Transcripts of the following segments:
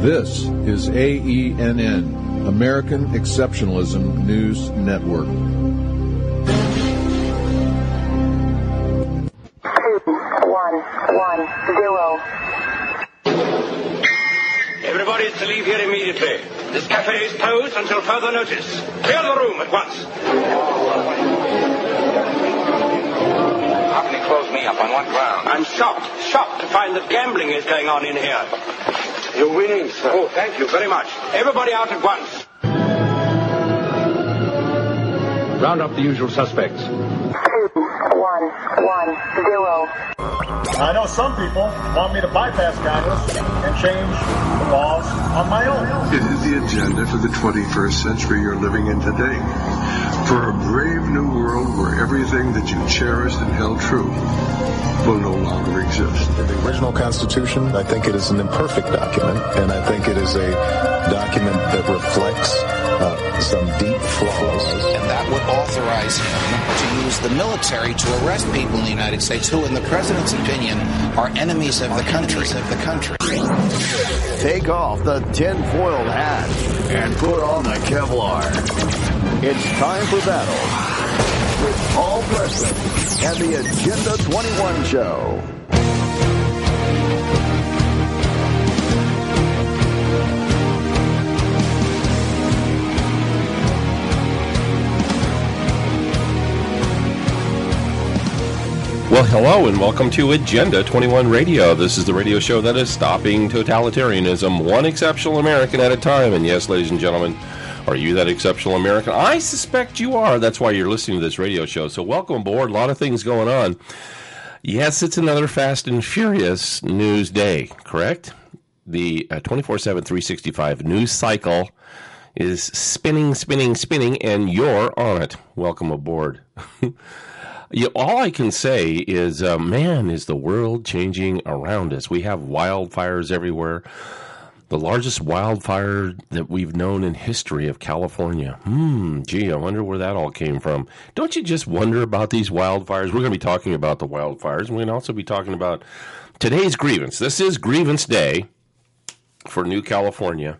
This is AENN, American Exceptionalism News Network. 2110. Everybody is to leave here immediately. This cafe is closed until further notice. Clear the room at once. How can he close me up? On what ground? I'm shocked to find that gambling is going on in here. You're winning, sir. Oh, thank you very much. Everybody out at once. Round up the usual suspects. 2110. I know some people want me to bypass Congress and change the laws on my own. It is the agenda for the 21st century you're living in today. For a brave new world where everything that you cherished and held true will no longer exist. The original Constitution, I think it is an imperfect document, and I think it is a document that reflects some deep flaws. And that would authorize him to use the military to arrest people in the United States who, in the president's opinion, are enemies of the country. Take off the tin-foiled hat and put on the Kevlar. It's time for battle with Paul Preston and the Agenda 21 Show. Well, hello and welcome to Agenda 21 Radio. This is the radio show that is stopping totalitarianism, one exceptional American at a time. And yes, ladies and gentlemen, are you that exceptional American? I suspect you are. That's why you're listening to this radio show. So welcome aboard. A lot of things going on. Yes, it's another fast and furious news day, correct? The 24/7, 365 news cycle is spinning, and you're on it. Welcome aboard. All I can say is, man, is the world changing around us. We have wildfires everywhere. The largest wildfire that we've known in history of California. Gee, I wonder where that all came from. Don't you just wonder about these wildfires? We're going to be talking about the wildfires. We're going to also be talking about today's grievance. This is Grievance Day for New California.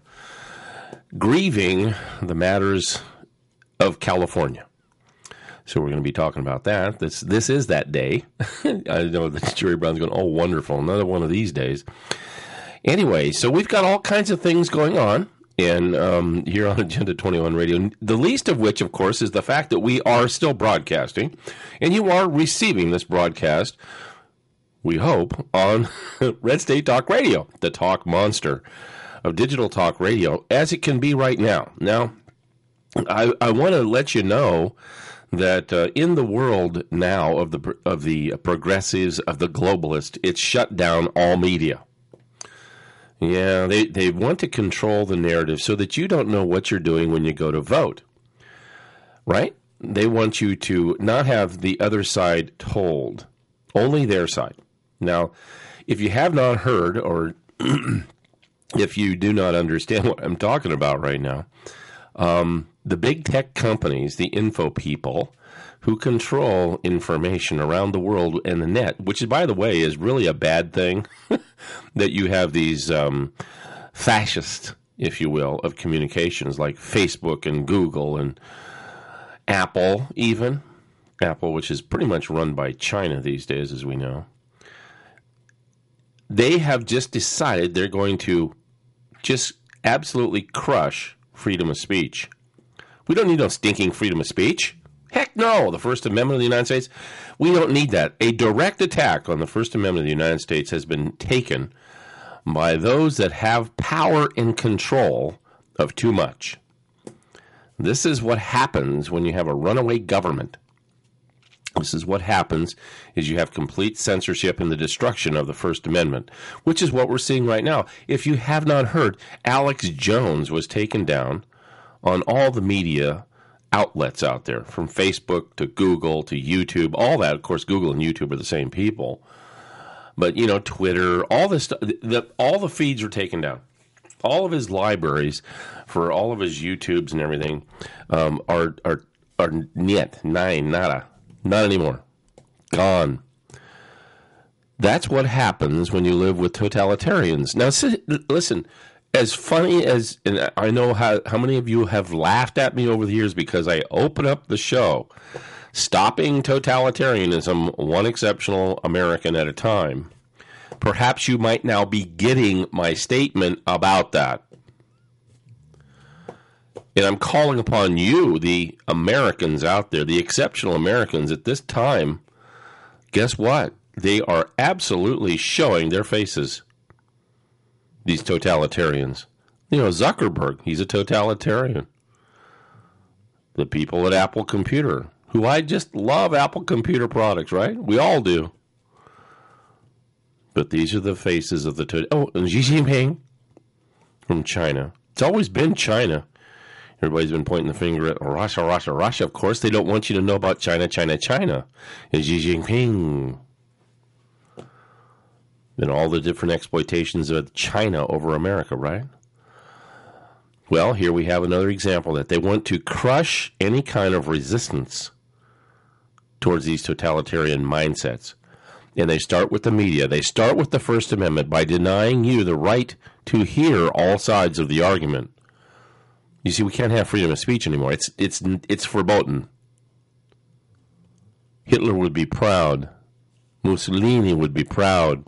Grieving the matters of California. So we're going to be talking about that. This is that day. I know that Jerry Brown's going, oh, wonderful, another one of these days. Anyway, so we've got all kinds of things going on in here on Agenda 21 Radio, the least of which, of course, is the fact that we are still broadcasting, and you are receiving this broadcast, we hope, on Red State Talk Radio, the talk monster of digital talk radio, as it can be right now. Now, I want to let you know that in the world now of the progressives, of the globalists, it's shut down all media. Yeah, they want to control the narrative so that you don't know what you're doing when you go to vote, right? They want you to not have the other side told, only their side. Now, if you have not heard or if you do not understand what I'm talking about right now, the big tech companies, the info people who control information around the world and the net, which, by the way, is really a bad thing, that you have these fascists, if you will, of communications like Facebook and Google and Apple even. Apple, which is pretty much run by China these days, as we know. They have just decided they're going to just absolutely crush freedom of speech. We don't need no stinking freedom of speech. Heck no, the First Amendment of the United States, we don't need that. A direct attack on the First Amendment of the United States has been taken by those that have power and control of too much. This is what happens when you have a runaway government. This is what happens is you have complete censorship and the destruction of the First Amendment, which is what we're seeing right now. If you have not heard, Alex Jones was taken down on all the media outlets out there, from Facebook to Google to YouTube, all that. Of course, Google and YouTube are the same people. But, you know, Twitter, all this stuff, all the feeds are taken down. All of his libraries for all of his YouTubes and everything are nada. Not anymore. Gone. That's what happens when you live with totalitarians. Now, listen, as funny as, and I know how many of you have laughed at me over the years because I open up the show, Stopping Totalitarianism, One Exceptional American at a Time. Perhaps you might now be getting my statement about that. And I'm calling upon you, the Americans out there, the exceptional Americans at this time. Guess what? They are absolutely showing their faces. These totalitarians. You know, Zuckerberg, he's a totalitarian. The people at Apple Computer, who I just love Apple Computer products, right? We all do. But these are the faces of the... and Xi Jinping from China. It's always been China. Everybody's been pointing the finger at Russia, Russia, Russia. Of course, they don't want you to know about China, China, China. And Xi Jinping. And all the different exploitations of China over America, right? Well, here we have another example that they want to crush any kind of resistance towards these totalitarian mindsets. And they start with the media. They start with the First Amendment by denying you the right to hear all sides of the argument. You see, we can't have freedom of speech anymore. It's verboten. Hitler would be proud. Mussolini would be proud.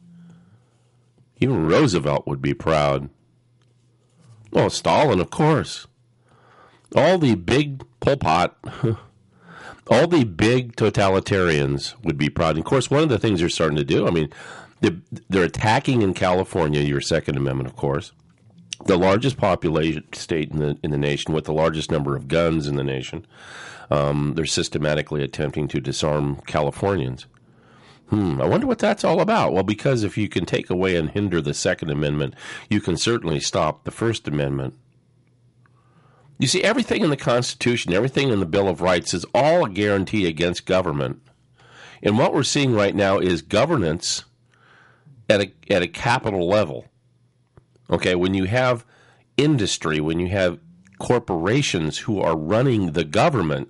Even Roosevelt would be proud. Oh, Stalin, of course. All the big Pol Pot, all the big totalitarians would be proud. And of course, one of the things they're starting to do, I mean, they're attacking in California, your Second Amendment, of course, the largest population state in the nation with the largest number of guns in the nation. They're systematically attempting to disarm Californians. I wonder what that's all about. Well, because if you can take away and hinder the Second Amendment, you can certainly stop the First Amendment. You see, everything in the Constitution, everything in the Bill of Rights is all a guarantee against government. And what we're seeing right now is governance at a capital level. Okay, when you have industry, when you have corporations who are running the government,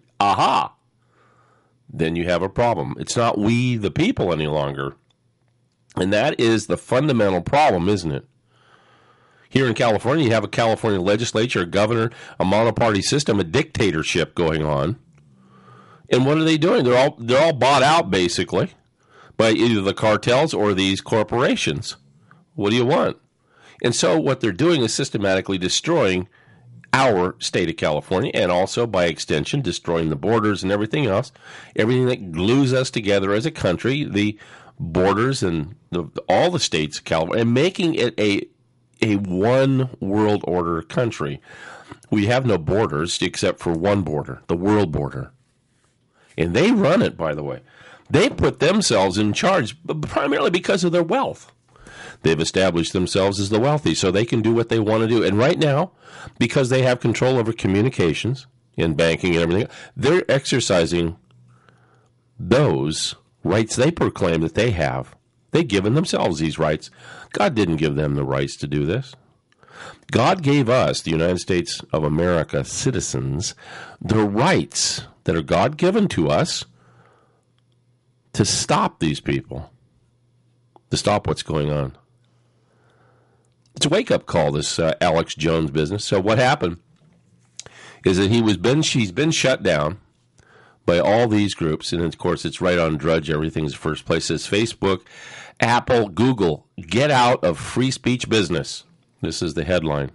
then you have a problem. It's not we, the people, any longer. And that is the fundamental problem, isn't it? Here in California, you have a California legislature, a governor, a monoparty system, a dictatorship going on. And what are they doing? They're all bought out, basically, by either the cartels or these corporations. What do you want? And so what they're doing is systematically destroying our state of California, and also, by extension, destroying the borders and everything else, everything that glues us together as a country, the borders and all the states of California, and making it a one world order country. We have no borders except for one border, the world border. And they run it, by the way. They put themselves in charge, primarily because of their wealth. They've established themselves as the wealthy, so they can do what they want to do. And right now, because they have control over communications and banking and everything, they're exercising those rights they proclaim that they have. They've given themselves these rights. God didn't give them the rights to do this. God gave us, the United States of America citizens, the rights that are God-given to us to stop these people, to stop what's going on. It's a wake-up call, this Alex Jones business. So what happened is that she's been shut down by all these groups, and of course it's right on Drudge. Everything's the first place. It says Facebook, Apple, Google, get out of free speech business. This is the headline.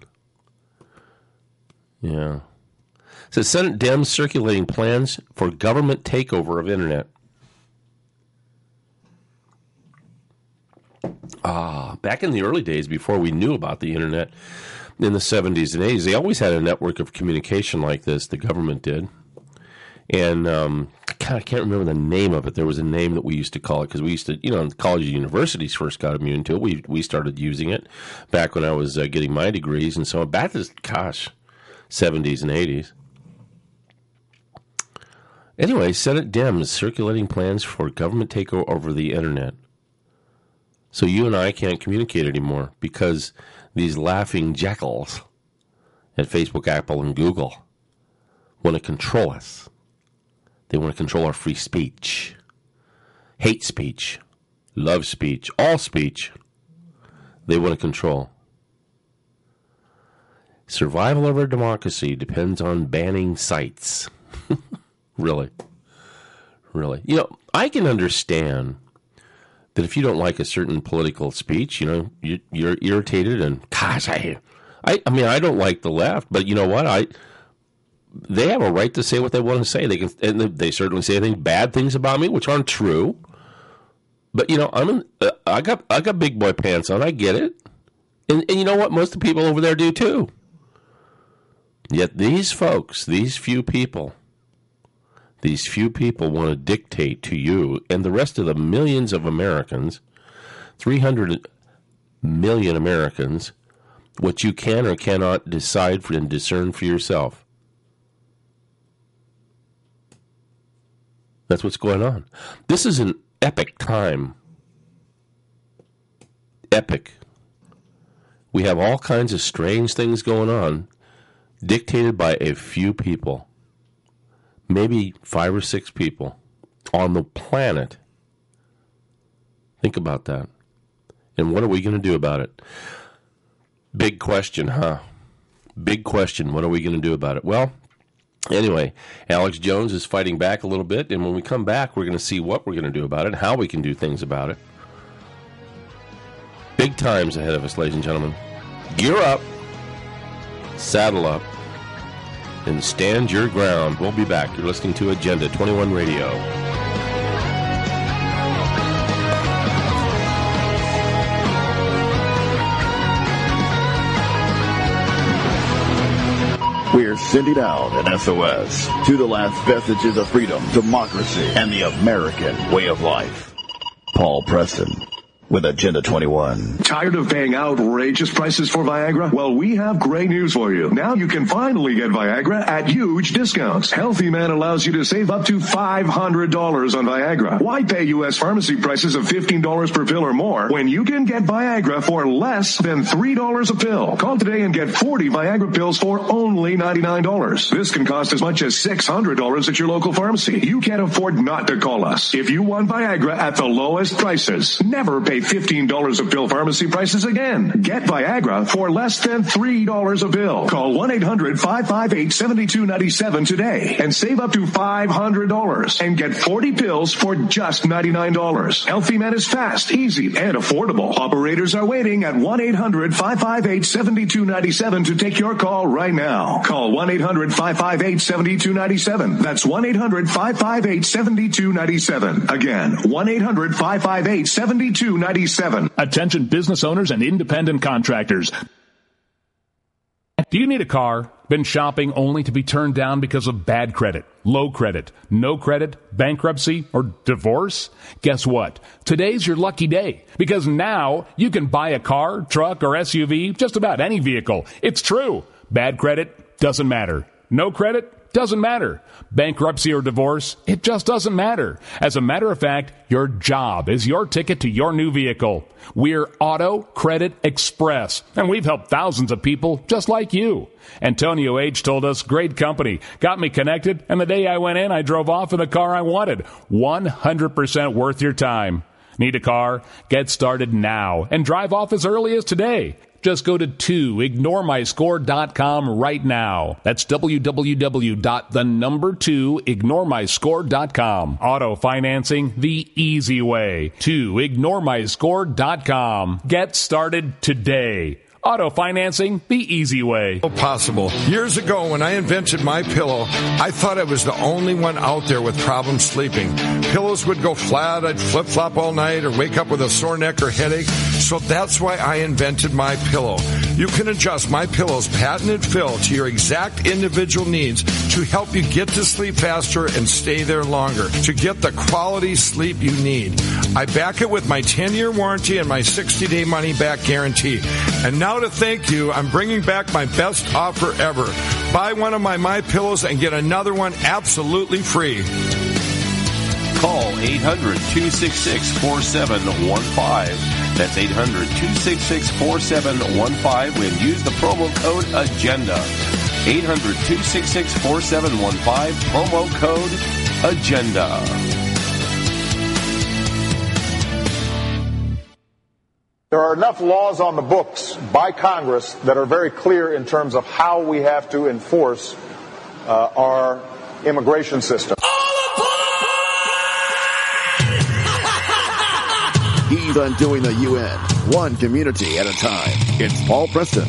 Yeah. It says Senate Dems circulating plans for government takeover of Internet. Back in the early days, before we knew about the Internet, in the 70s and 80s, they always had a network of communication like this, the government did. And I can't remember the name of it. There was a name that we used to call it, because we used to, colleges and universities first got immune to it. We started using it back when I was getting my degrees, and so back to, 70s and 80s. Anyway, Senate Dems circulating plans for government takeover over the Internet. So you and I can't communicate anymore because these laughing jackals at Facebook, Apple, and Google want to control us. They want to control our free speech, hate speech, love speech, all speech. They want to control. Survival of our democracy depends on banning sites. Really. Really. You know, I can understand that if you don't like a certain political speech, you know, you're irritated and, gosh, I mean, I don't like the left, but you know what? They have a right to say what they want to say. And they certainly say bad things about me, which aren't true. But you know, I got big boy pants on. I get it, and you know what? Most of the people over there do too. Yet these folks, these few people want to dictate to you and the rest of the millions of Americans, 300 million Americans, what you can or cannot decide for and discern for yourself. That's what's going on. This is an epic time. Epic. We have all kinds of strange things going on, dictated by a few people. Maybe 5 or 6 people on the planet. Think about that. And what are we going to do about it? Big question, huh? Big question. What are we going to do about it? Well, anyway, Alex Jones is fighting back a little bit, and when we come back, we're going to see what we're going to do about it, how we can do things about it. Big times ahead of us, ladies and gentlemen. Gear up, saddle up, and stand your ground. We'll be back. You're listening to Agenda 21 Radio. We're sending out an SOS to the last vestiges of freedom, democracy, and the American way of life. Paul Preston with Agenda 21. Tired of paying outrageous prices for Viagra? Well, we have great news for you. Now you can finally get Viagra at huge discounts. Healthy Man allows you to save up to $500 on Viagra. Why pay U.S. pharmacy prices of $15 per pill or more when you can get Viagra for less than $3 a pill? Call today and get 40 Viagra pills for only $99. This can cost as much as $600 at your local pharmacy. You can't afford not to call us. If you want Viagra at the lowest prices, never pay $15 a pill pharmacy prices again. Get Viagra for less than $3 a pill. Call 1-800-558-7297 today and save up to $500 and get 40 pills for just $99. Healthy Man is fast, easy, and affordable. Operators are waiting at 1-800-558-7297 to take your call right now. Call 1-800-558-7297. That's 1-800-558-7297. Again, 1-800-558-7297. Attention business owners and independent contractors. Do you need a car? Been shopping only to be turned down because of bad credit, low credit, no credit, bankruptcy, or divorce? Guess what? Today's your lucky day, because now you can buy a car, truck, or SUV, just about any vehicle. It's true. Bad credit doesn't matter. No credit doesn't matter. Bankruptcy or divorce, it just doesn't matter. As a matter of fact, your job is your ticket to your new vehicle. We're Auto Credit Express, and we've helped thousands of people just like you. Antonio H. told us, great company, got me connected, and the day I went in, I drove off in the car I wanted. 100% worth your time. Need a car? Get started now and drive off as early as today. Just go to 2ignoremyscore.com right now. That's www.2ignoremyscore.com. Auto financing the easy way. 2ignoremyscore.com. Get started today. Auto financing the easy way. Possible. Years ago, when I invented my pillow, I thought I was the only one out there with problems sleeping. Pillows would go flat, I'd flip-flop all night, or wake up with a sore neck or headache. So that's why I invented my pillow. You can adjust my pillow's patented fill to your exact individual needs to help you get to sleep faster and stay there longer, to get the quality sleep you need. I back it with my 10-year warranty and my 60-day money-back guarantee. And now to thank you, I'm bringing back my best offer ever. Buy one of my MyPillows and get another one absolutely free. Call 800-266-4715. That's 800-266-4715 and use the promo code AGENDA. 800-266-4715, promo code AGENDA. There are enough laws on the books by Congress that are very clear in terms of how we have to enforce our immigration system. He's undoing the UN, one community at a time. It's Paul Preston.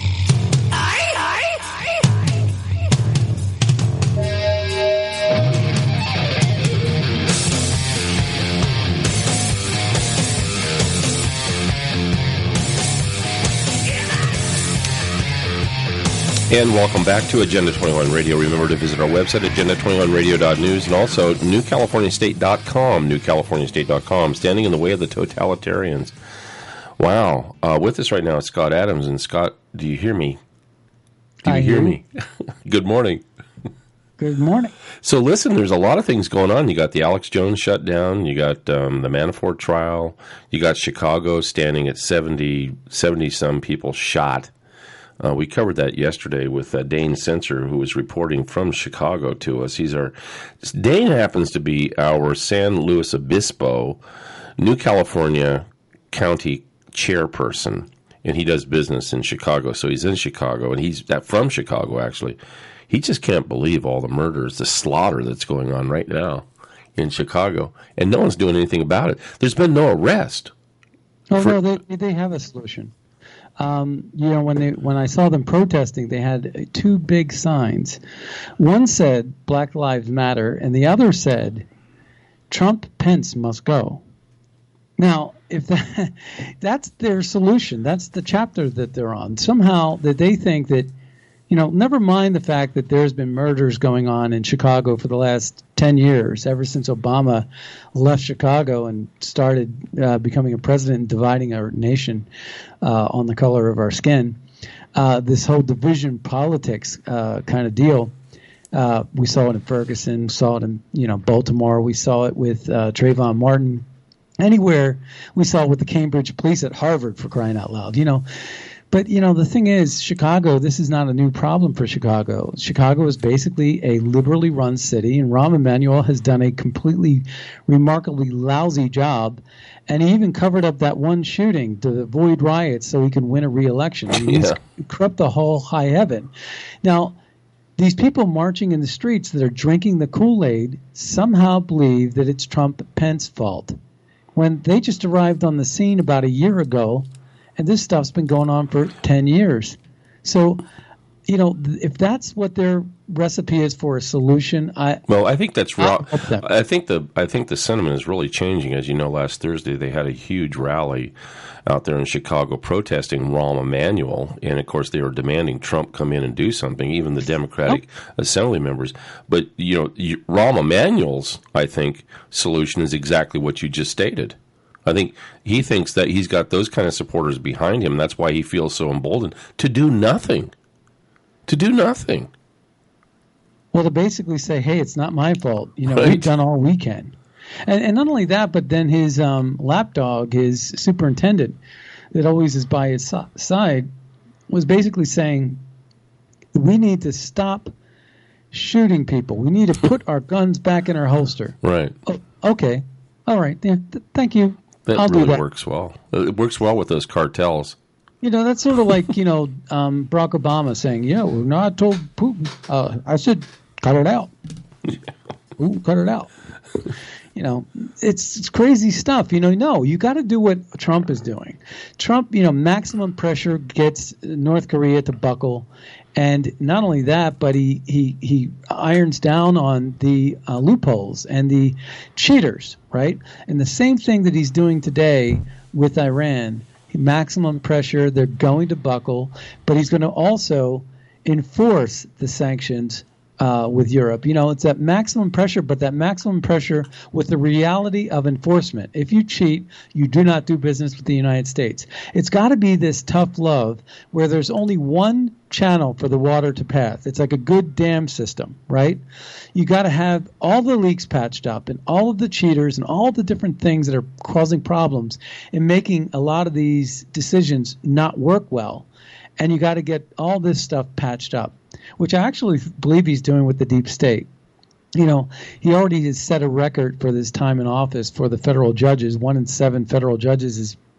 And welcome back to Agenda 21 Radio. Remember to visit our website, agenda21radio.news, and also newcaliforniastate.com, newcaliforniastate.com, standing in the way of the totalitarians. Wow. With us right now is Scott Adams. And Scott, do you hear me? Do you hear me? Good morning. Good morning. So listen, there's a lot of things going on. You got the Alex Jones shutdown. You got the Manafort trial. You got Chicago standing at 70-some people shot. We covered that yesterday with Dane Sensor, who was reporting from Chicago to us. Dane happens to be our San Luis Obispo, New California County chairperson, and he does business in Chicago. So he's in Chicago, and he's from Chicago, actually. He just can't believe all the murders, the slaughter that's going on right now in Chicago, and no one's doing anything about it. There's been no arrest. No, they have a solution. When I saw them protesting, they had two big signs. One said Black Lives Matter, and the other said Trump Pence must go. Now, if that's their solution, that's the chapter that they're on. Somehow that they think that, never mind the fact that there's been murders going on in Chicago for the last 10 years, ever since Obama left Chicago and started becoming a president and dividing our nation on the color of our skin. This whole division politics kind of deal. We saw it in Ferguson, saw it in Baltimore. We saw it with Trayvon Martin. Anywhere we saw it with the Cambridge police at Harvard, for crying out loud. But, the thing is, Chicago, this is not a new problem for Chicago. Chicago is basically a liberally run city, and Rahm Emanuel has done a completely remarkably lousy job, and he even covered up that one shooting to avoid riots so he can win a re-election. He's corrupt the whole high heaven. Now, these people marching in the streets that are drinking the Kool-Aid somehow believe that it's Trump-Pence fault, when they just arrived on the scene about a year ago. And this stuff's been going on for 10 years. So, if that's what their recipe is for a solution, I think that's wrong. I think the sentiment is really changing. As you know, last Thursday they had a huge rally out there in Chicago protesting Rahm Emanuel, and of course they were demanding Trump come in and do something. Even the Democratic Assembly members. But Rahm Emanuel's, I think, solution is exactly what you just stated. I think he thinks that he's got those kind of supporters behind him. That's why he feels so emboldened to do nothing. To do nothing. Well, to basically say, hey, it's not my fault. We've done all we can. And not only that, but then his lapdog, his superintendent that always is by his side, was basically saying, we need to stop shooting people. We need to put our guns back in our holster. Right. Oh, okay. All right. Yeah, thank you. That really works well. It works well with those cartels. That's sort of like, Barack Obama saying, I told Putin, I said, cut it out. Ooh, cut it out. It's crazy stuff. No, you got to do what Trump is doing. Trump, maximum pressure gets North Korea to buckle. And not only that, but he irons down on the loopholes and the cheaters, right? And the same thing that he's doing today with Iran, maximum pressure, they're going to buckle, but he's going to also enforce the sanctions with Europe. It's that maximum pressure, but that maximum pressure with the reality of enforcement. If you cheat, you do not do business with the United States. It's got to be this tough love where there's only one channel for the water to pass. It's like a good dam system, right? You got to have all the leaks patched up and all of the cheaters and all the different things that are causing problems and making a lot of these decisions not work well. And you got to get all this stuff patched up, which I actually believe he's doing with the deep state. He already has set a record for this time in office for the federal judges. 1 in 7 federal judges is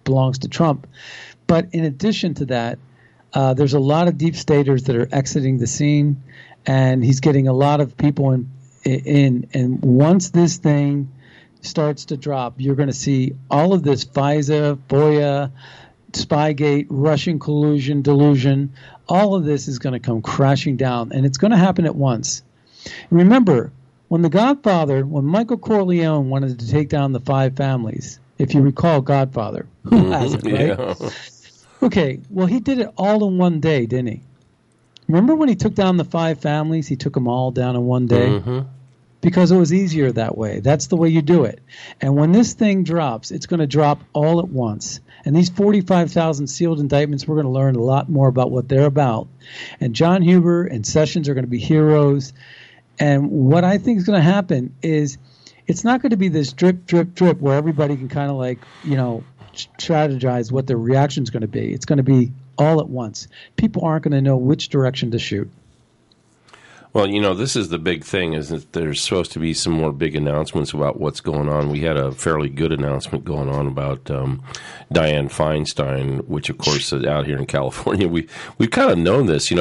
belongs to Trump. But in addition to that, there's a lot of deep staters that are exiting the scene, and he's getting a lot of people in. And once this thing starts to drop, you're going to see all of this FISA, FOIA, Spygate, Russian collusion, delusion. All of this is going to come crashing down, and it's going to happen at once. Remember, when when Michael Corleone wanted to take down the 5 families, if you recall Godfather, who hasn't, right? Yeah. Okay, well, he did it all in one day, didn't he? Remember when he took down the 5 families? He took them all down in one day? Mm-hmm. Because it was easier that way. That's the way you do it. And when this thing drops, it's going to drop all at once. And these 45,000 sealed indictments, we're going to learn a lot more about what they're about. And John Huber and Sessions are going to be heroes. And what I think is going to happen is it's not going to be this drip, drip, drip where everybody can kind of strategize what their reaction is going to be. It's going to be all at once. People aren't going to know which direction to shoot. Well, this is the big thing, is that there's supposed to be some more big announcements about what's going on. We had a fairly good announcement going on about Dianne Feinstein, which, of course, is out here in California. We've kind of known this.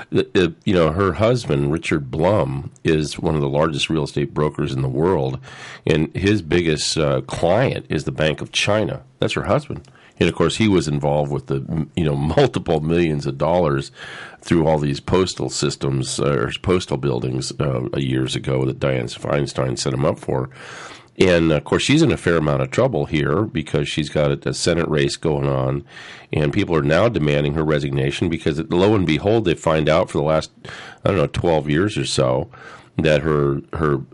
Her husband, Richard Blum, is one of the largest real estate brokers in the world, and his biggest client is the Bank of China. That's her husband. And, of course, he was involved with the multiple millions of dollars through all these postal systems or postal buildings years ago that Dianne Feinstein set him up for. And, of course, she's in a fair amount of trouble here because she's got a Senate race going on, and people are now demanding her resignation because, lo and behold, they find out for the last, 12 years or so that her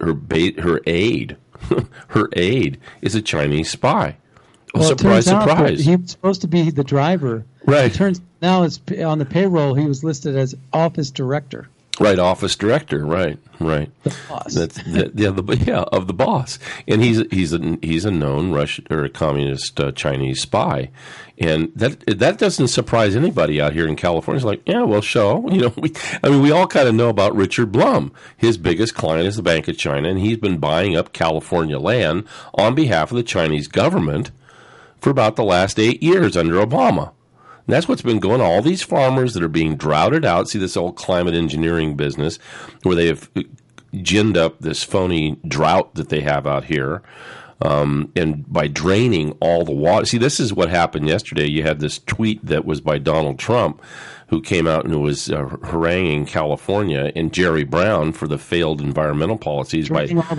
aide her aide is a Chinese spy. Oh, well, surprise, surprise. He was supposed to be the driver. Right. It turns now it's on the payroll, he was listed as office director. Right, office director. Right. The boss. That's of the boss, and he's a known Russian or a communist Chinese spy, and that doesn't surprise anybody out here in California. It's like, yeah, well, we all kind of know about Richard Blum. His biggest client is the Bank of China, and he's been buying up California land on behalf of the Chinese government for about the last 8 years under Obama. And that's what's been going on. All these farmers that are being droughted out, see this old climate engineering business where they have ginned up this phony drought that they have out here, and by draining all the water. See, this is what happened yesterday. You had this tweet that was by Donald Trump, who came out and was haranguing California and Jerry Brown for the failed environmental policies by draining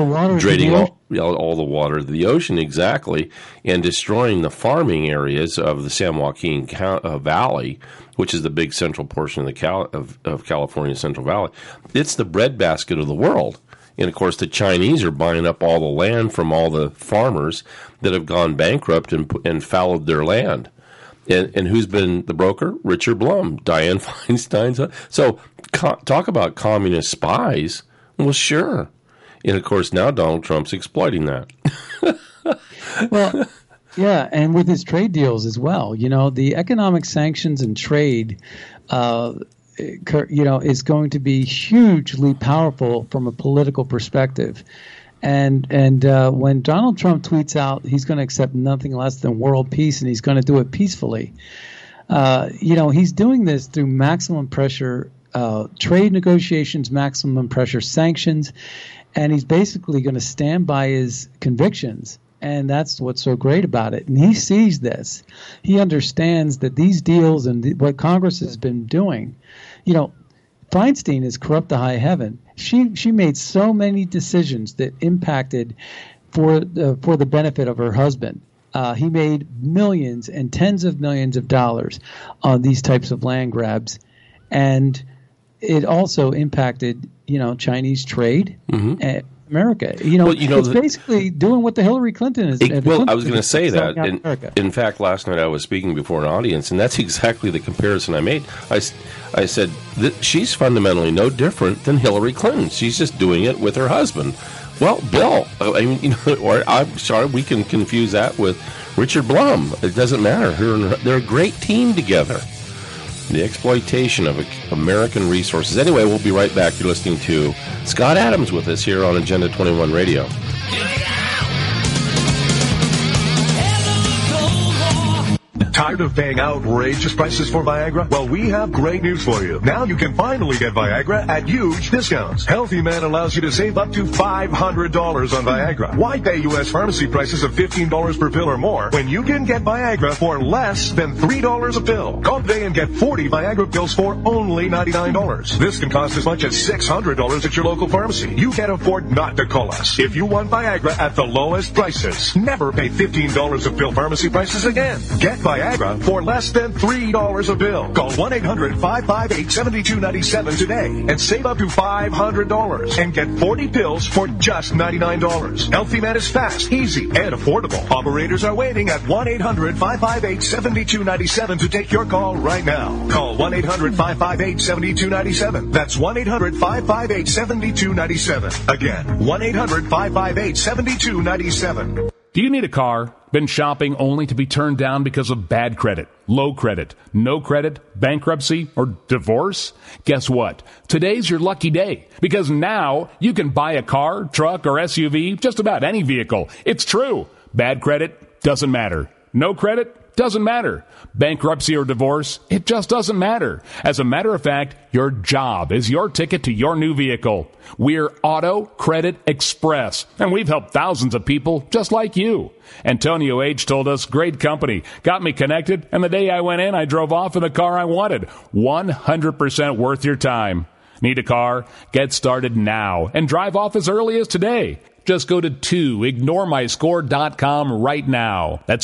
all the water of the ocean, exactly, and destroying the farming areas of the San Joaquin Valley, which is the big central portion of California's Central Valley. It's the breadbasket of the world. And, of course, the Chinese are buying up all the land from all the farmers that have gone bankrupt and fallowed their land. And who's been the broker? Richard Blum, Dianne Feinstein. So talk about communist spies. Well, sure. And, of course, now Donald Trump's exploiting that. Well, yeah, and with his trade deals as well. The economic sanctions and trade is going to be hugely powerful from a political perspective. And when Donald Trump tweets out he's going to accept nothing less than world peace, and he's going to do it peacefully, he's doing this through maximum pressure, trade negotiations, maximum pressure sanctions, and he's basically going to stand by his convictions. And that's what's so great about it. And he sees this. He understands that these deals and what Congress has been doing, Feinstein is corrupt to high heaven. She made so many decisions that impacted for the benefit of her husband. He made millions and tens of millions of dollars on these types of land grabs, and it also impacted Chinese trade. Mm-hmm. America, it's basically doing what the Hillary Clinton is. I was going to say that. In fact, last night I was speaking before an audience, and that's exactly the comparison I made. I said that she's fundamentally no different than Hillary Clinton. She's just doing it with her husband. Well, Bill, or I'm sorry, we can confuse that with Richard Blum. It doesn't matter. They're a great team together. The exploitation of American resources. Anyway, we'll be right back. You're listening to Scott Adams with us here on Agenda 21 Radio. Tired of paying outrageous prices for Viagra? Well, we have great news for you. Now you can finally get Viagra at huge discounts. Healthy Man allows you to save up to $500 on Viagra. Why pay U.S. pharmacy prices of $15 per pill or more when you can get Viagra for less than $3 a pill? Call today and get 40 Viagra pills for only $99. This can cost as much as $600 at your local pharmacy. You can't afford not to call us. If you want Viagra at the lowest prices, never pay $15 a pill pharmacy prices again. Get Viagra for less than $3 a pill. Call 1-800-558-7297 today and save up to $500 and get 40 pills for just $99. Healthy Man is fast, easy, and affordable. Operators are waiting at 1-800-558-7297 to take your call right now. Call 1-800-558-7297. That's 1-800-558-7297. Again, 1-800-558-7297. Do you need a car? Been shopping only to be turned down because of bad credit, low credit, no credit, bankruptcy, or divorce? Guess what? Today's your lucky day, because now you can buy a car, truck, or SUV, just about any vehicle. It's true. Bad credit doesn't matter. No credit doesn't matter. Bankruptcy or divorce, it just doesn't matter. As a matter of fact, your job is your ticket to your new vehicle. We're Auto Credit Express, and we've helped thousands of people just like you. Antonio H. told us, great company, got me connected, and the day I went in, I drove off in the car I wanted. 100% worth your time. Need a car? Get started now and drive off as early as today. Just go to 2ignoremyscore.com right now. That's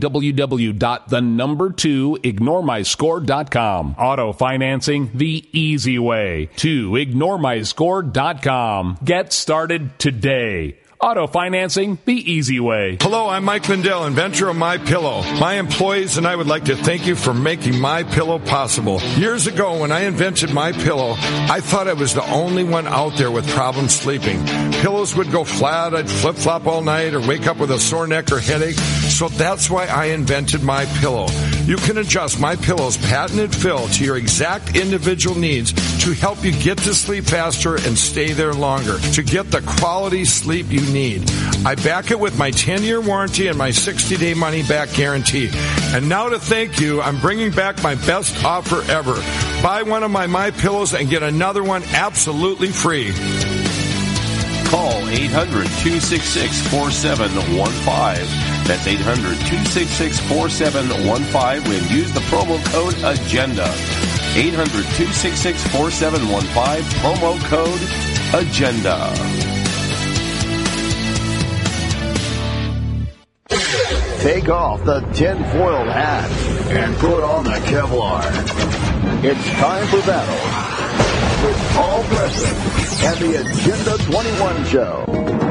www.2ignoremyscore.com. Auto financing the easy way. 2ignoremyscore.com. Get started today. Auto financing the easy way. Hello, I'm Mike Lindell, inventor of MyPillow. My employees and I would like to thank you for making MyPillow possible. Years ago, when I invented MyPillow, I thought I was the only one out there with problems sleeping. Pillows would go flat, I'd flip-flop all night, or wake up with a sore neck or headache. So that's why I invented MyPillow. You can adjust MyPillow's patented fill to your exact individual needs to help you get to sleep faster and stay there longer, to get the quality sleep you need. I back it with my 10-year warranty and my 60-day money-back guarantee. And now to thank you, I'm bringing back my best offer ever. Buy one of my MyPillows and get another one absolutely free. Call 800-266-4715. That's 800-266-4715 and use the promo code AGENDA. 800-266-4715, promo code AGENDA. Take off the tinfoil hat and put on the Kevlar. It's time for battle with Paul Preston and the Agenda 21 Show.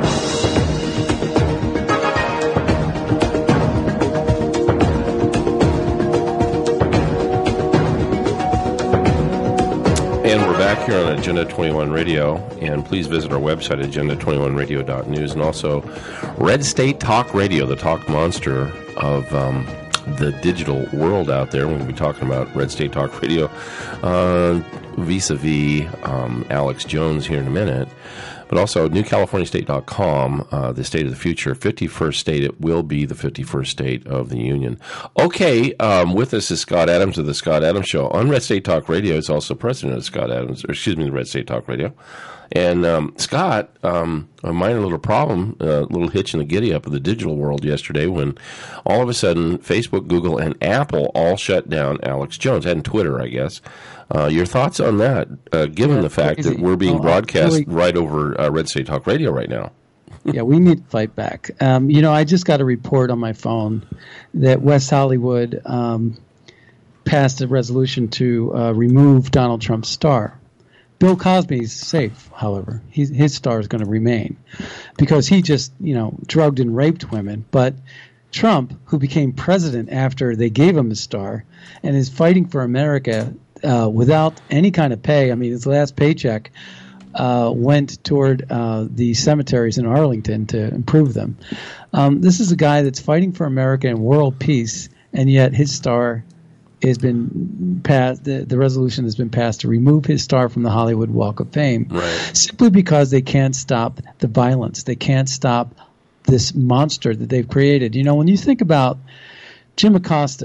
And we're back here on Agenda 21 Radio, and please visit our website, agenda21radio.news, and also Red State Talk Radio, the talk monster of the digital world out there. We're going to be talking about Red State Talk Radio vis-a-vis Alex Jones here in a minute. But also, newcaliforniastate.com, the state of the future, 51st state. It will be the 51st state of the union. Okay, with us is Scott Adams of the Scott Adams Show. On Red State Talk Radio, he's also president of Scott Adams, or excuse me, the Red State Talk Radio. And Scott, a minor little problem, a little hitch in the giddy-up of the digital world yesterday when all of a sudden Facebook, Google, and Apple all shut down Alex Jones, and Twitter, I guess. Your thoughts on that, given the fact that we're being broadcast right over Red State Talk Radio right now? Yeah, we need to fight back. I just got a report on my phone that West Hollywood passed a resolution to remove Donald Trump's star. Bill Cosby's safe, however. His star is going to remain because he just, drugged and raped women. But Trump, who became president after they gave him a star and is fighting for America without any kind of pay. I mean, his last paycheck went toward the cemeteries in Arlington to improve them. This is a guy that's fighting for America and world peace, and yet his star has been passed. The resolution has been passed to remove his star from the Hollywood Walk of Fame, simply because they can't stop the violence. They can't stop this monster that they've created. When you think about Jim Acosta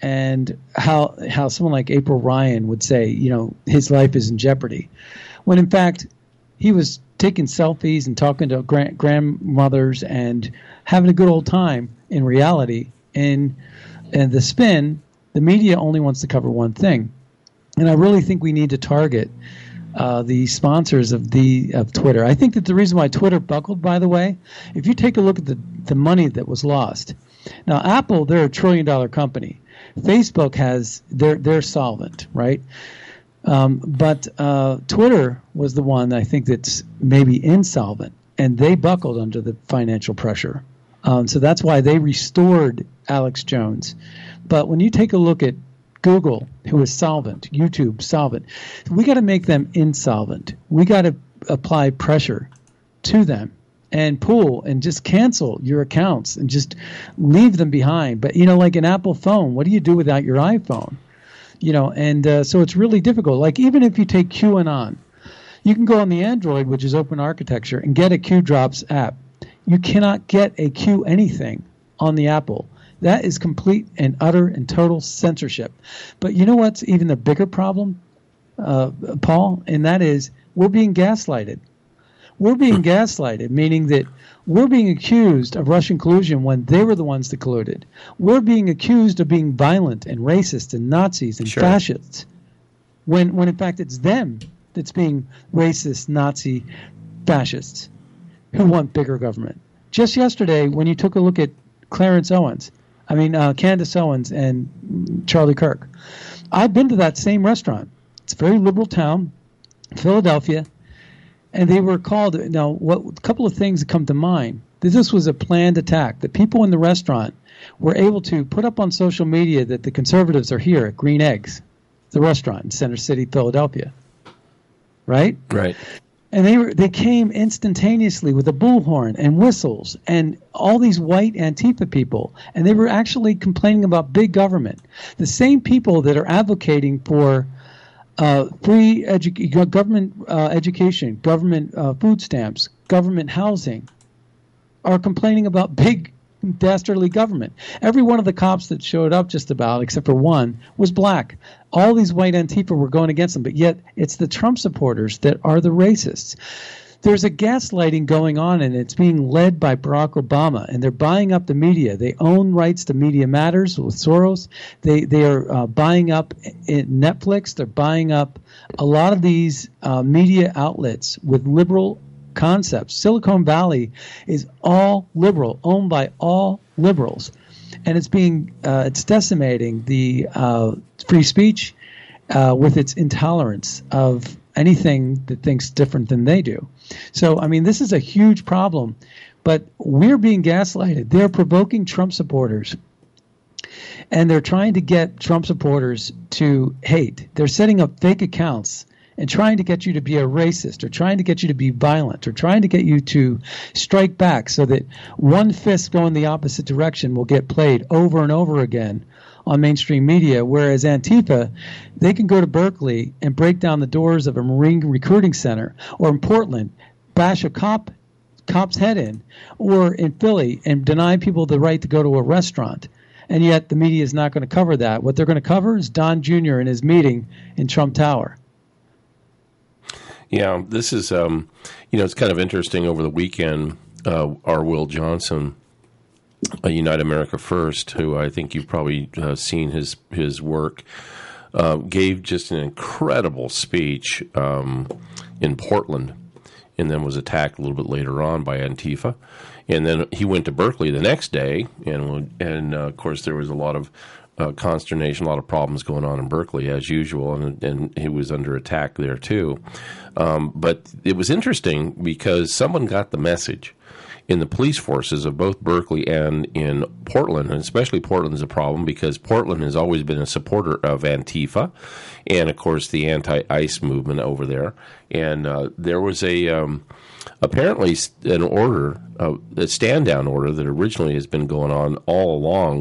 and how someone like April Ryan would say, his life is in jeopardy, when in fact he was taking selfies and talking to grandmothers and having a good old time in reality. And the spin, the media only wants to cover one thing. And I really think we need to target the sponsors of Twitter. I think that the reason why Twitter buckled, by the way, if you take a look at the money that was lost. Now, Apple, they're $1 trillion company. Facebook they're solvent, right? But Twitter was the one I think that's maybe insolvent, and they buckled under the financial pressure. So that's why they restored Alex Jones. But when you take a look at Google, who is solvent, YouTube solvent, we got to make them insolvent. We got to apply pressure to them and pull and just cancel your accounts and just leave them behind. But, like an Apple phone, what do you do without your iPhone? So it's really difficult. Like even if you take QAnon, you can go on the Android, which is open architecture, and get a Q Drops app. You cannot get a Q anything on the Apple. That is complete and utter and total censorship. But you know what's even the bigger problem, Paul? And that is we're being gaslighted. We're being gaslighted, meaning that we're being accused of Russian collusion when they were the ones that colluded. We're being accused of being violent and racist and Nazis and fascists when in fact it's them that's being racist, Nazi, fascists who want bigger government. Just yesterday, when you took a look at Candace Owens and Charlie Kirk, I've been to that same restaurant. It's a very liberal town, Philadelphia. And they were called. Now, a couple of things that come to mind. This was a planned attack. The people in the restaurant were able to put up on social media that the conservatives are here at Green Eggs, the restaurant in Center City, Philadelphia. Right? Right. And they came instantaneously with a bullhorn and whistles and all these white Antifa people. And they were actually complaining about big government. The same people that are advocating for free government education, government food stamps, government housing, are complaining about big dastardly government. Every one of the cops that showed up, just about, except for one, was black. All these white Antifa were going against them, but yet it's the Trump supporters that are the racists. There's a gaslighting going on, and it's being led by Barack Obama, and they're buying up the media. They own rights to Media Matters with Soros. They are buying up Netflix. They're buying up a lot of these media outlets with liberal concepts. Silicon Valley is all liberal, owned by all liberals, and it's decimating the free speech with its intolerance of anything that thinks different than they do. So, I mean, this is a huge problem, but we're being gaslighted. They're provoking Trump supporters, and they're trying to get Trump supporters to hate. They're setting up fake accounts and trying to get you to be a racist, or trying to get you to be violent, or trying to get you to strike back so that one fist going the opposite direction will get played over and over again on mainstream media, whereas Antifa, they can go to Berkeley and break down the doors of a Marine recruiting center, or in Portland, bash a cop's head in, or in Philly and deny people the right to go to a restaurant. And yet the media is not going to cover that. What they're going to cover is Don Jr. in his meeting in Trump Tower. Yeah, this is, it's kind of interesting. Over the weekend, our Will Johnson, Unite America First, who I think you've probably seen his work, gave just an incredible speech in Portland, and then was attacked a little bit later on by Antifa. And then he went to Berkeley the next day, and of course there was a lot of consternation, a lot of problems going on in Berkeley as usual, and he was under attack there too. But it was interesting because someone got the message in the police forces of both Berkeley and in Portland, and especially Portland is a problem because Portland has always been a supporter of Antifa and, of course, the anti-ICE movement over there. And there was apparently an order, a stand-down order that originally has been going on all along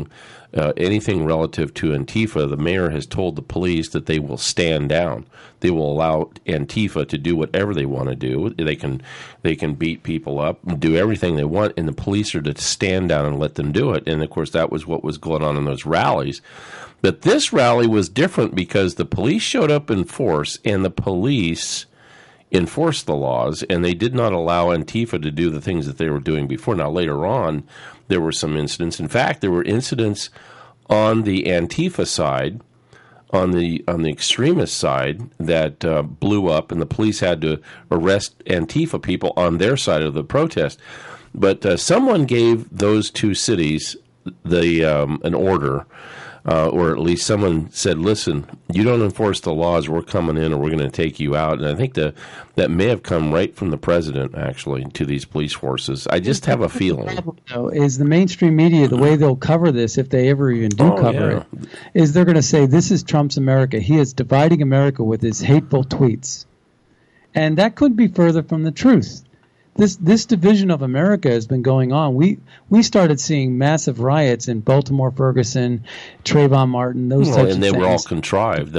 anything relative to Antifa, the mayor has told the police that they will stand down. They will allow Antifa to do whatever they want to do. They can beat people up and do everything they want, and the police are to stand down and let them do it. And, of course, that was what was going on in those rallies. But this rally was different because the police showed up in force, and the police enforced the laws, and they did not allow Antifa to do the things that they were doing before. Now, later on, there were some incidents. In fact, there were incidents on the Antifa side, on the extremist side, that blew up, and the police had to arrest Antifa people on their side of the protest. But someone gave those two cities an order, or at least someone said, listen, you don't enforce the laws, we're coming in and we're going to take you out. And I think that may have come right from the president, actually, to these police forces. I just have a feeling. The problem, though, is the mainstream media, the way they'll cover this, if they ever even do cover it, is they're going to say, this is Trump's America. He is dividing America with his hateful tweets. And that couldn't be further from the truth. This division of America has been going on. We started seeing massive riots in Baltimore, Ferguson, Trayvon Martin, those types of things. And they were all contrived.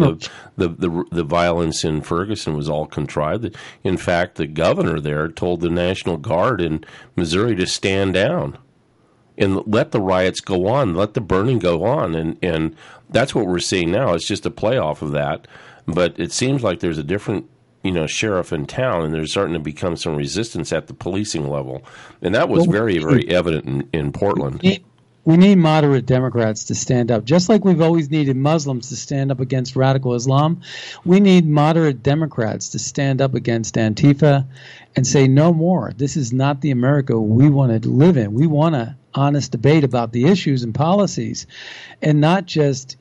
The violence in Ferguson was all contrived. In fact, the governor there told the National Guard in Missouri to stand down and let the riots go on, let the burning go on. And that's what we're seeing now. It's just a playoff of that. But it seems like there's a different sheriff in town, and there's starting to become some resistance at the policing level. And that was very, very evident in Portland. We need moderate Democrats to stand up. Just like we've always needed Muslims to stand up against radical Islam, we need moderate Democrats to stand up against Antifa and say no more. This is not the America we want to live in. We want an honest debate about the issues and policies, and not just,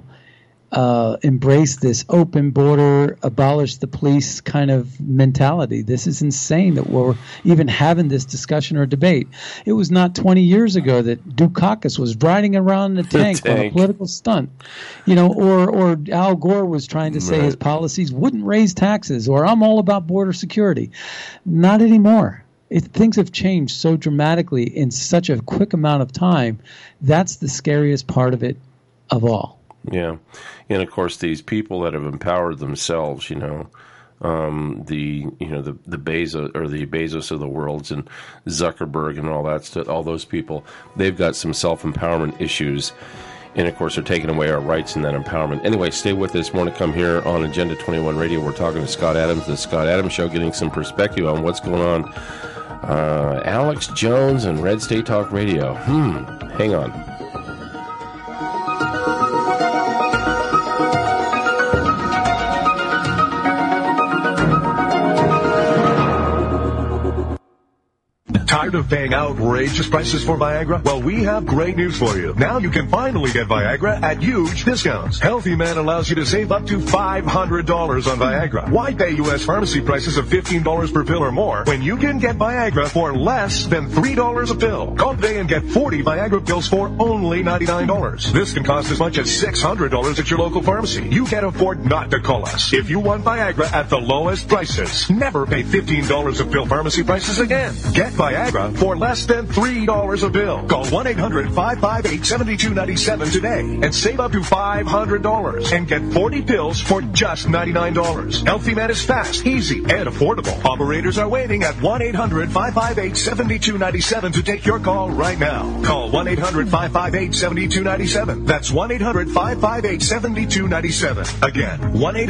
embrace this open border, abolish the police kind of mentality. This is insane that we're even having this discussion or debate. It was not 20 years ago that Dukakis was riding around in a tank on a political stunt, or Al Gore was trying to say his policies wouldn't raise taxes, or I'm all about border security. Not anymore. Things have changed so dramatically in such a quick amount of time. That's the scariest part of it of all. Yeah, and of course these people that have empowered themselves, the Bezos or the Bezos of the worlds and Zuckerberg and all that stuff, all those people, they've got some self-empowerment issues, and of course they're taking away our rights in that empowerment. Anyway, stay with us. More to come here on Agenda 21 Radio. We're talking to Scott Adams, the Scott Adams Show, getting some perspective on what's going on. Alex Jones and Red State Talk Radio. Hang on. Tired of paying outrageous prices for Viagra? Well, we have great news for you. Now you can finally get Viagra at huge discounts. Healthy Man allows you to save up to $500 on Viagra. Why pay U.S. pharmacy prices of $15 per pill or more when you can get Viagra for less than $3 a pill? Call today and get 40 Viagra pills for only $99. This can cost as much as $600 at your local pharmacy. You can't afford not to call us. If you want Viagra at the lowest prices, never pay $15 a pill pharmacy prices again. Get Viagra for less than $3 a pill. Call 1-800-558-7297 today and save up to $500 and get 40 pills for just $99. Healthy Man is fast, easy, and affordable. Operators are waiting at 1-800-558-7297 to take your call right now. Call 1-800-558-7297. That's 1-800-558-7297. Again,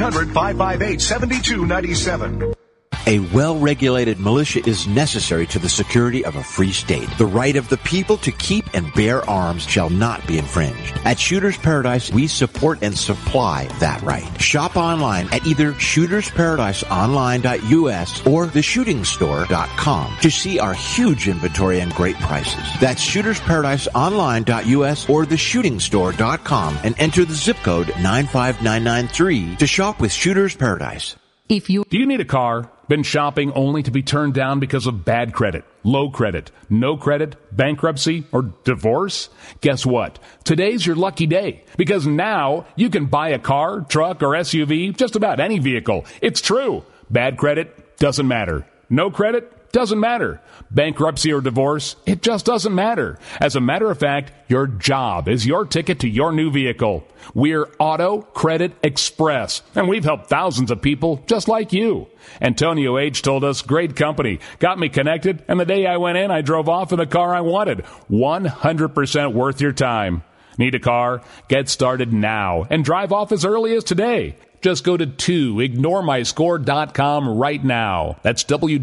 1-800-558-7297. A well-regulated militia is necessary to the security of a free state. The right of the people to keep and bear arms shall not be infringed. At Shooters Paradise, we support and supply that right. Shop online at either shootersparadiseonline.us or theshootingstore.com to see our huge inventory and great prices. That's shootersparadiseonline.us or theshootingstore.com and enter the zip code 95993 to shop with Shooters Paradise. Do you need a car? Been shopping only to be turned down because of bad credit, low credit, no credit, bankruptcy, or divorce? Guess what? Today's your lucky day, because now you can buy a car, truck, or SUV, just about any vehicle. It's true. Bad credit doesn't matter. No credit doesn't matter. Bankruptcy or divorce, it just doesn't matter. As a matter of fact, your job is your ticket to your new vehicle. We're Auto Credit Express, and we've helped thousands of people just like you. Antonio H. told us, great company, got me connected, and the day I went in, I drove off in the car I wanted. 100% worth your time. Need a car? Get started now and drive off as early as today. Just go to 2ignoremyscore.com right now. That's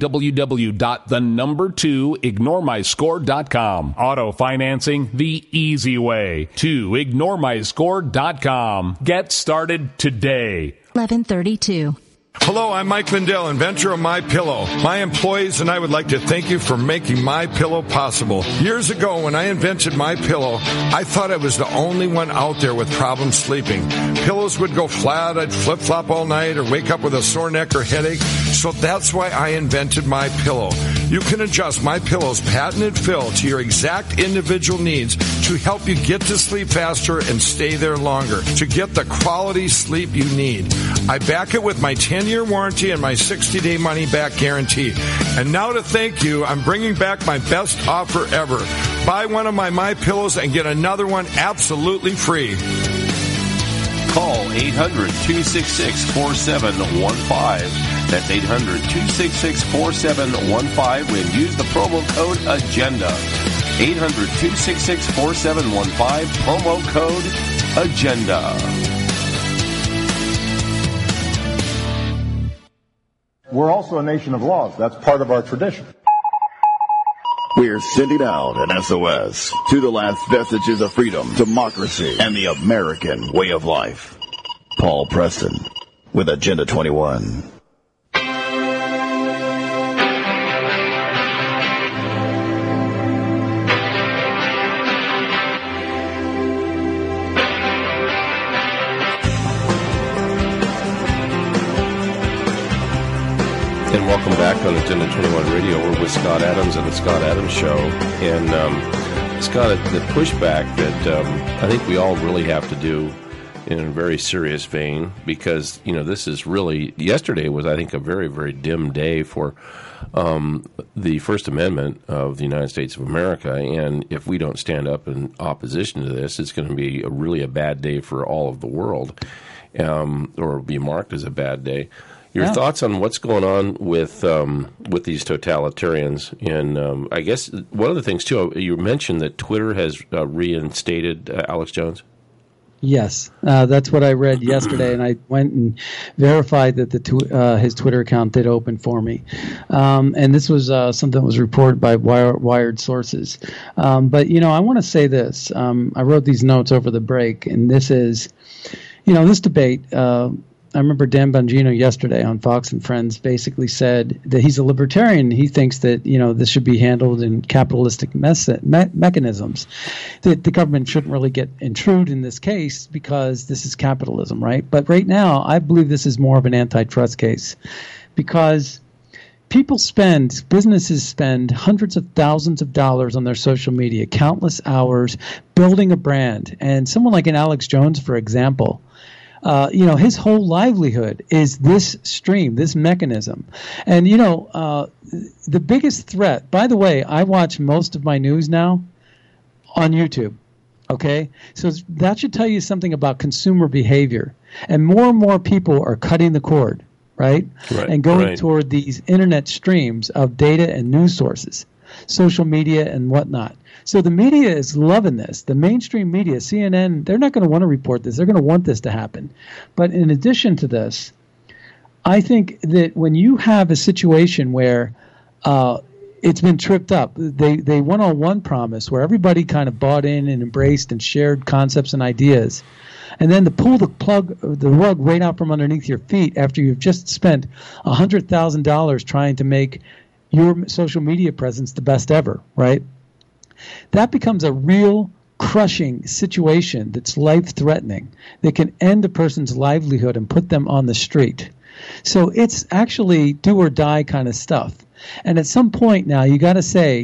www.2ignoremyscore.com. Auto financing the easy way. 2ignoremyscore.com. Get started today. 1132. Hello, I'm Mike Lindell, inventor of MyPillow. My employees and I would like to thank you for making MyPillow possible. Years ago, when I invented MyPillow, I thought I was the only one out there with problems sleeping. Pillows would go flat, I'd flip-flop all night, or wake up with a sore neck or headache. So that's why I invented MyPillow. You can adjust MyPillow's patented fill to your exact individual needs to help you get to sleep faster and stay there longer, to get the quality sleep you need. I back it with my 10-year warranty and my 60-day money-back guarantee. And now to thank you, I'm bringing back my best offer ever. Buy one of my MyPillows and get another one absolutely free. Call 800-266-4715. That's 800-266-4715 and use the promo code AGENDA. 800-266-4715, promo code AGENDA. We're also a nation of laws. That's part of our tradition. We're sending out an SOS to the last vestiges of freedom, democracy, and the American way of life. Paul Preston with Agenda 21. And welcome back on Agenda 21 Radio. We're with Scott Adams and the Scott Adams Show. And Scott, the pushback that I think we all really have to do in a very serious vein, because, you know, this is really, yesterday was, I think, a very, very dim day for the First Amendment of the United States of America. And if we don't stand up in opposition to this, it's going to be really a bad day for all of the world, or be marked as a bad day. Your thoughts on what's going on with these totalitarians? And I guess one of the things, too, you mentioned that Twitter has reinstated Alex Jones. Yes, that's what I read yesterday, and I went and verified that his Twitter account did open for me. And this was something that was reported by wired sources. But, you know, I want to say this. I wrote these notes over the break, and this is, you know, this debate, I remember Dan Bongino yesterday on Fox and Friends basically said that he's a libertarian. He thinks that, you know, this should be handled in capitalistic mechanisms, that the government shouldn't really intrude in this case because this is capitalism, right? But right now, I believe this is more of an antitrust case because businesses spend hundreds of thousands of dollars on their social media, countless hours building a brand. And someone like an Alex Jones, for example, you know, his whole livelihood is this stream, this mechanism. And, you know, the biggest threat, by the way, I watch most of my news now on YouTube. Okay? So that should tell you something about consumer behavior. And more people are cutting the cord, right? And going toward these internet streams of data and news sources, social media and whatnot. So the media is loving this. The mainstream media, CNN, they're not going to want to report this. They're going to want this to happen. But in addition to this, I think that when you have a situation where it's been tripped up, they went on one promise where everybody kind of bought in and embraced and shared concepts and ideas, and then to pull the rug right out from underneath your feet after you've just spent $100,000 trying to make your social media presence the best ever, right? That becomes a real crushing situation that's life-threatening, that can end a person's livelihood and put them on the street. So it's actually do-or-die kind of stuff. And at some point now, you got to say,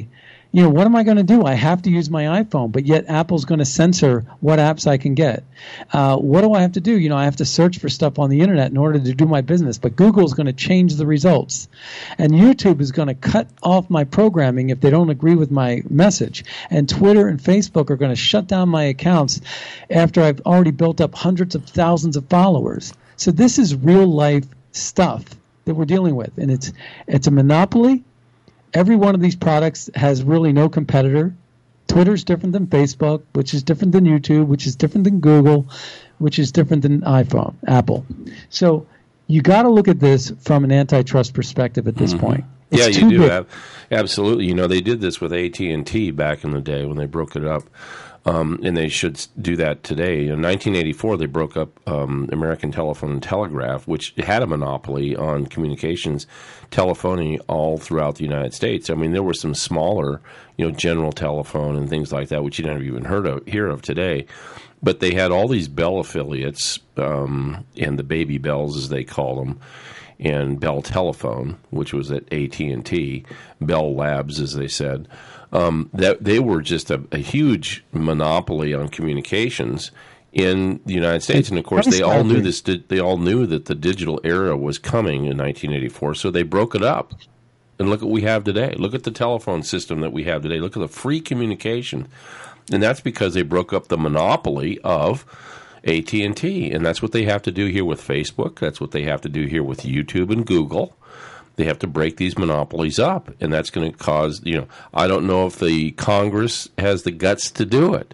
what am I going to do? I have to use my iPhone, but yet Apple's going to censor what apps I can get. What do I have to do? I have to search for stuff on the internet in order to do my business, but Google's going to change the results. And YouTube is going to cut off my programming if they don't agree with my message. And Twitter and Facebook are going to shut down my accounts after I've already built up hundreds of thousands of followers. So this is real life stuff that we're dealing with, and it's a monopoly. Every one of these products has really no competitor. Twitter's different than Facebook, which is different than YouTube, which is different than Google, which is different than Apple. So you got to look at this from an antitrust perspective at this point. It's you do. Absolutely. They did this with AT&T back in the day when they broke it up. And they should do that today. In 1984, they broke up American Telephone and Telegraph, which had a monopoly on communications telephony all throughout the United States. I mean, there were some smaller, General Telephone and things like that, which you never even hear of today. But they had all these Bell affiliates, and the baby bells, as they call them, and Bell Telephone, which was at AT&T, Bell Labs, as they said. That they were just a huge monopoly on communications in the United States, and of course they all knew this. They all knew that the digital era was coming in 1984, so they broke it up. And look at what we have today. Look at the telephone system that we have today. Look at the free communication, and that's because they broke up the monopoly of AT&T, and that's what they have to do here with Facebook. That's what they have to do here with YouTube and Google. They have to break these monopolies up, and that's going to cause, I don't know if the Congress has the guts to do it.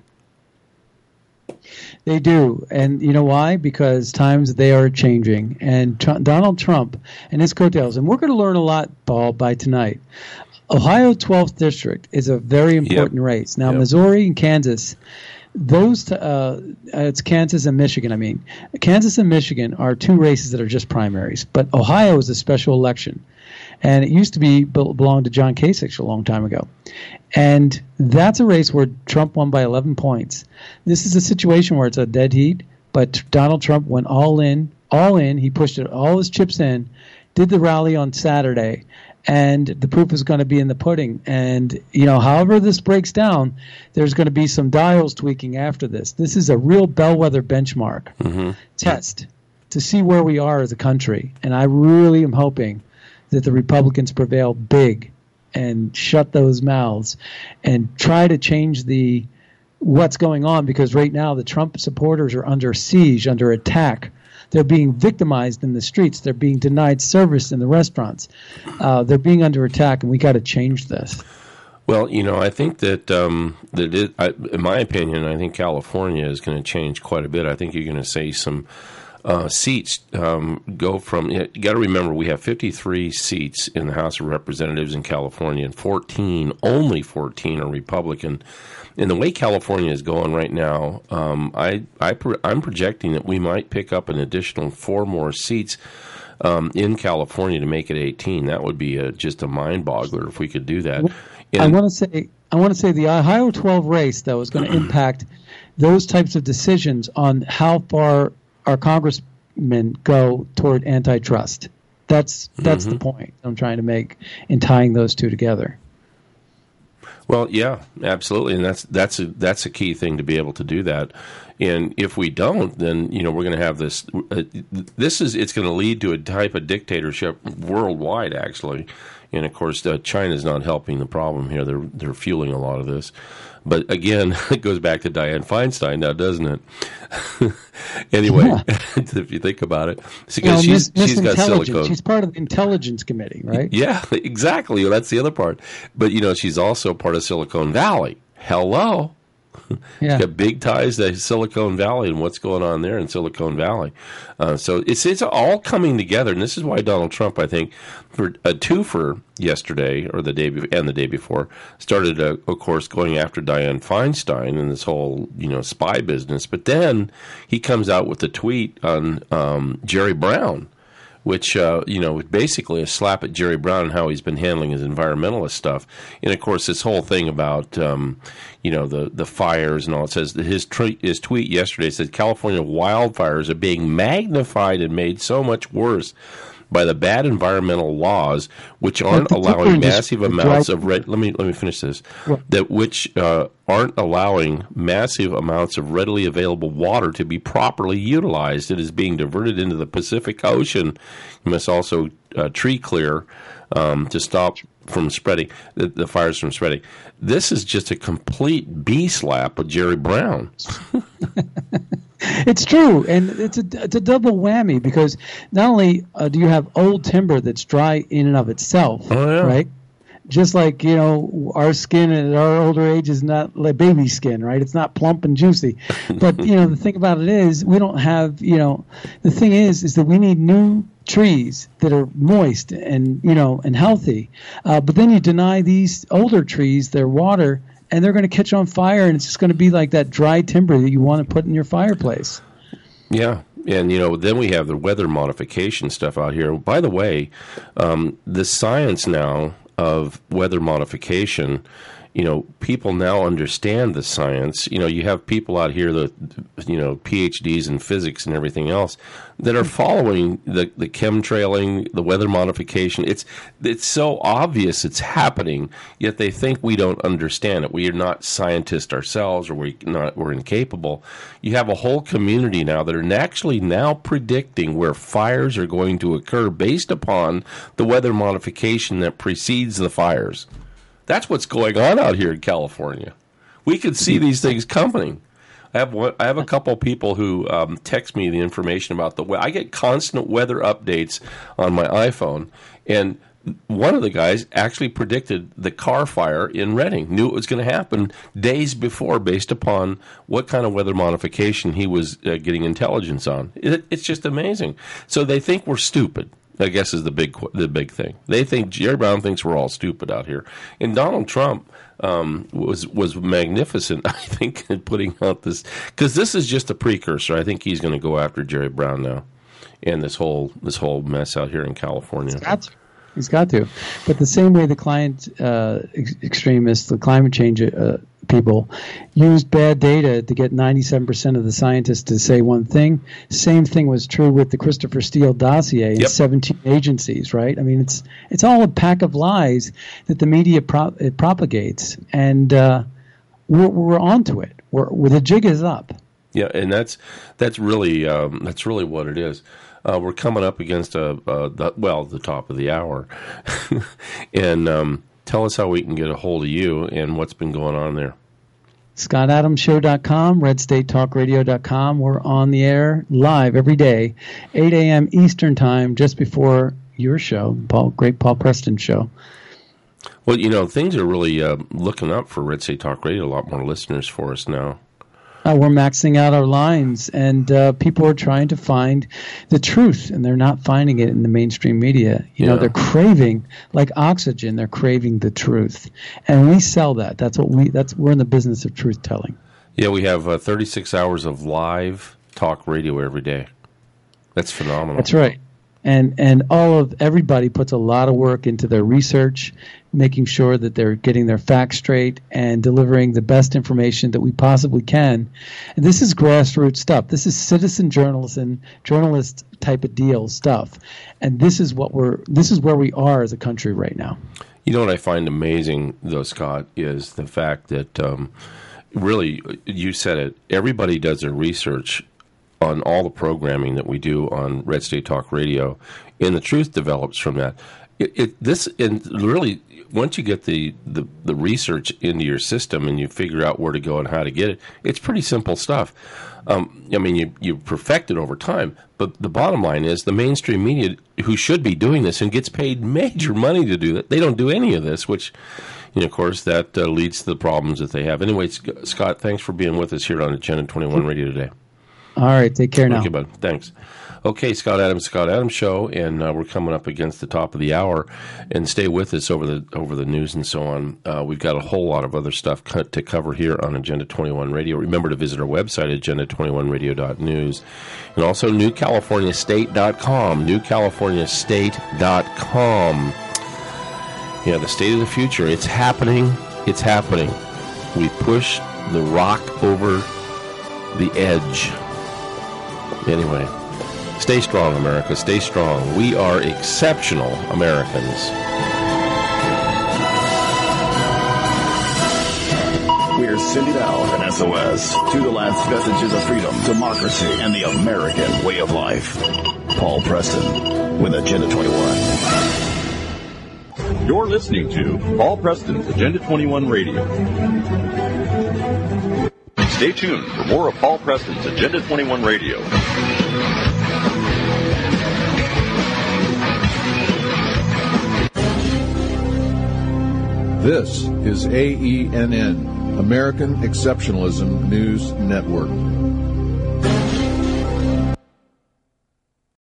They do, and you know why? Because times they are changing, and Donald Trump and his coattails, and we're going to learn a lot, Paul, by tonight. Ohio 12th District is a very important race. Now, Missouri and Kansas, it's Kansas and Michigan. I mean, Kansas and Michigan are two races that are just primaries, but Ohio is a special election, and it used to belong to John Kasich a long time ago, and that's a race where Trump won by 11 points. This is a situation where it's a dead heat, but Donald Trump went all in. He pushed all his chips in, did the rally on Saturday. And the proof is going to be in the pudding. And, however this breaks down, there's going to be some dials tweaking after this. This is a real bellwether benchmark test to see where we are as a country. And I really am hoping that the Republicans prevail big and shut those mouths and try to change what's going on, because right now the Trump supporters are under siege, under attack. They're being victimized in the streets. They're being denied service in the restaurants. They're being under attack, and we got to change this. Well, I think that in my opinion, I think California is going to change quite a bit. I think you're going to see some seats go from. You got to remember, we have 53 seats in the House of Representatives in California, and only 14 are Republican. And the way California is going right now, I'm projecting that we might pick up an additional 4 more seats in California to make it 18. That would be just a mind boggler if we could do that. And I want to say the Ohio 12 race, though, is going to impact those types of decisions on how far our congressmen go toward antitrust. That's the point I'm trying to make in tying those two together. Well, yeah, absolutely, and that's a key thing to be able to do that. And if we don't, then we're going to have this. It's going to lead to a type of dictatorship worldwide, actually. And of course, China's not helping the problem here. They're fueling a lot of this. But again, it goes back to Dianne Feinstein now, doesn't it? Anyway, if you think about it, because she's got silicone. She's part of the Intelligence Committee, right? Yeah, exactly. Well, that's the other part. But she's also part of Silicon Valley. Hello. Yeah. She's got big ties to Silicon Valley and what's going on there in Silicon Valley. So it's all coming together, and this is why Donald Trump, I think, for a twofer yesterday or the day before, started, of course, going after Dianne Feinstein and this whole spy business. But then he comes out with a tweet on Jerry Brown, which, basically a slap at Jerry Brown and how he's been handling his environmentalist stuff. And, of course, this whole thing about, the fires and all. It says that his tweet yesterday said California wildfires are being magnified and made so much worse by the bad environmental laws, which aren't allowing massive amounts of let me finish this. That which aren't allowing massive amounts of readily available water to be properly utilized. It is being diverted into the Pacific Ocean. You must also tree clear to stop from spreading the fires from spreading. This is just a complete bee slap of Jerry Brown. It's true, and it's a double whammy, because not only do you have old timber that's dry in and of itself, right? Just like, our skin at our older age is not like baby skin, right? It's not plump and juicy. But, the thing about it is we don't have, the thing is that we need new trees that are moist and, and healthy. But then you deny these older trees their water, and they're going to catch on fire, and it's just going to be like that dry timber that you want to put in your fireplace. Yeah. And, then we have the weather modification stuff out here. By the way, the science now of weather modification, people now understand the science. You have people out here that, PhDs in physics and everything else that are following the chemtrailing, the weather modification. It's so obvious it's happening, yet they think we don't understand it. We are not scientists ourselves, or we're incapable. You have a whole community now that are actually now predicting where fires are going to occur based upon the weather modification that precedes the fires. That's what's going on out here in California. We can see these things coming. I have a couple people who text me the information about the weather. I get constant weather updates on my iPhone, and one of the guys actually predicted the car fire in Redding, knew it was going to happen days before based upon what kind of weather modification he was getting intelligence on. It's just amazing. So they think we're stupid, I guess, is the big thing. They think Jerry Brown thinks we're all stupid out here, and Donald Trump was magnificent, I think, in putting out this, because this is just a precursor. I think he's going to go after Jerry Brown now, and this whole mess out here in California. He's got to. But the same way the climate extremists, the climate change people, used bad data to get 97% of the scientists to say one thing. Same thing was true with the Christopher Steele dossier and 17 agencies, right? I mean, it's all a pack of lies that the media propagates, and we're onto it. The jig is up. Yeah, and that's really what it is. We're coming up against the top of the hour, and tell us how we can get a hold of you and what's been going on there. ScottAdamsShow.com, RedStateTalkRadio.com. We're on the air live every day, 8 a.m. Eastern Time, just before your show, great Paul Preston show. Well, things are really looking up for Red State Talk Radio. A lot more listeners for us now. We're maxing out our lines, and people are trying to find the truth, and they're not finding it in the mainstream media. They're craving, like oxygen, they're craving the truth, and we sell that. We're in the business of truth telling. Yeah, we have 36 hours of live talk radio every day. That's phenomenal. That's right. And everybody puts a lot of work into their research, making sure that they're getting their facts straight and delivering the best information that we possibly can. And this is grassroots stuff. This is citizen journalism, journalist type of deal stuff. And this is where we are as a country right now. You know what I find amazing, though, Scott, is the fact that really, you said it, everybody does their research on all the programming that we do on Red State Talk Radio, and the truth develops from that. Really, once you get the research into your system and you figure out where to go and how to get it, it's pretty simple stuff. You perfect it over time, but the bottom line is the mainstream media, who should be doing this and gets paid major money to do that, they don't do any of this, which, of course, that leads to the problems that they have. Anyway, Scott, thanks for being with us here on Agenda 21 Radio today. All right, take care now. Okay, bud. Thanks. Okay, Scott Adams Show, and we're coming up against the top of the hour. And stay with us over the news and so on. We've got a whole lot of other stuff to cover here on Agenda 21 Radio. Remember to visit our website, agenda21radio.news, and also newcaliforniastate.com, newcaliforniastate.com. Yeah, the state of the future. It's happening. It's happening. We push the rock over the edge. Anyway, Stay strong, America. Stay strong. We are exceptional Americans. We're sending out an SOS to the last vestiges of freedom, democracy, and the American way of life. Paul Preston with Agenda 21. You're listening to Paul Preston's Agenda 21 Radio. Stay tuned for more of Paul Preston's Agenda 21 Radio. This is AENN, American Exceptionalism News Network.